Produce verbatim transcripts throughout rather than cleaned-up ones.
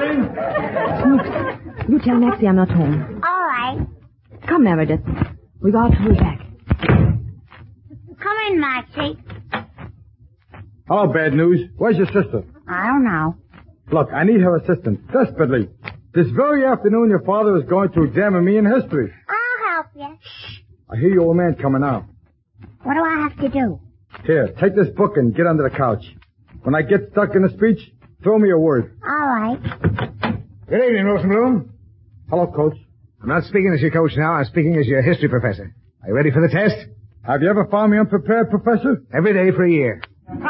Marlene. Snooks, you tell Maxie I'm not home. All right. Come, Meredith. We got to be back. Come in, Maxie. Hello, bad news. Where's your sister? I don't know. Look, I need her assistance desperately. This very afternoon, your father is going to examine me in history. I'll help you. I hear your old man coming out. What do I have to do? Here, take this book and get under the couch. When I get stuck in a speech, throw me a word. All right. Good evening, Rosenblum. Hello, Coach. I'm not speaking as your coach now. I'm speaking as your history professor. Are you ready for the test? Have you ever found me unprepared, Professor? Every day for a year.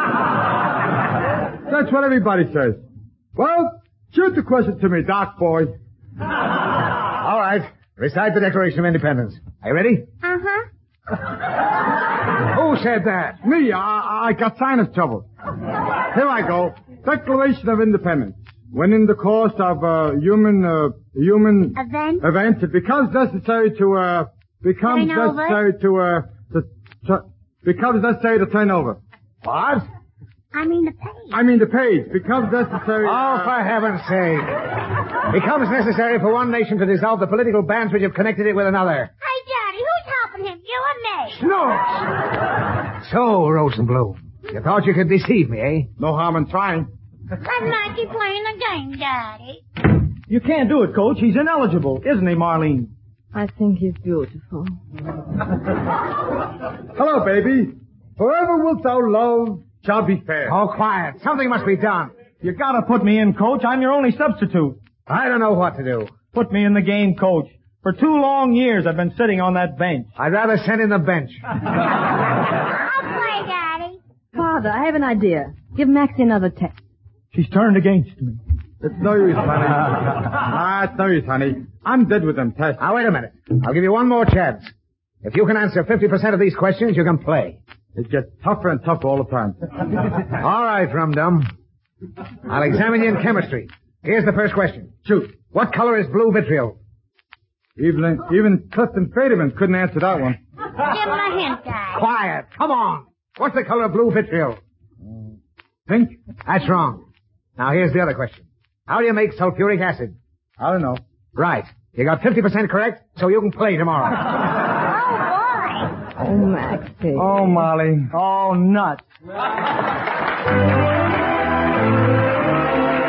That's what everybody says. Well, shoot the question to me, Doc boy. All right. Recite the Declaration of Independence. Are you ready? Uh-huh. Who said that? Me, I, I got sinus trouble. Here I go. Declaration of Independence. When in the course of a human, uh, human Event? event, it becomes necessary to, uh, becomes Turn over? necessary to, uh, to, to, becomes necessary to turn over. What? I mean the page. I mean the page becomes necessary. Oh, uh, for heaven's sake. Becomes necessary for one nation to dissolve the political bands which have connected it with another. Hey, Daddy, who's helping him? You or me? Snooks! So, Rosenblum, you thought you could deceive me, eh? No harm in trying. Let Mackie playing the game, Daddy. You can't do it, Coach. He's ineligible, isn't he, Marlene? I think he's beautiful. Hello, baby. Forever wilt thou love shall be fair. Oh, quiet. Something must be done. You gotta put me in, Coach. I'm your only substitute. I don't know what to do. Put me in the game, Coach. For two long years I've been sitting on that bench. I'd rather send in the bench. I'll play, Daddy. Father, I have an idea. Give Maxie another test. She's turned against me. It's no use, honey. Ah, it's no use, honey. I'm dead with them tests. Now, wait a minute. I'll give you one more chance. If you can answer fifty percent of these questions, you can play. It gets tougher and tougher all the time. All right, Rum-Dum. I'll examine you in chemistry. Here's the first question. Shoot. What color is blue vitriol? Even, even Clifton Federman couldn't answer that one. Give him a hint, Daddy. Quiet. Come on. What's the color of blue vitriol? Pink? That's wrong. Now, here's the other question. How do you make sulfuric acid? I don't know. Right. You got fifty percent correct, so you can play tomorrow. Oh, Maxie. Oh, Molly. Oh, nuts.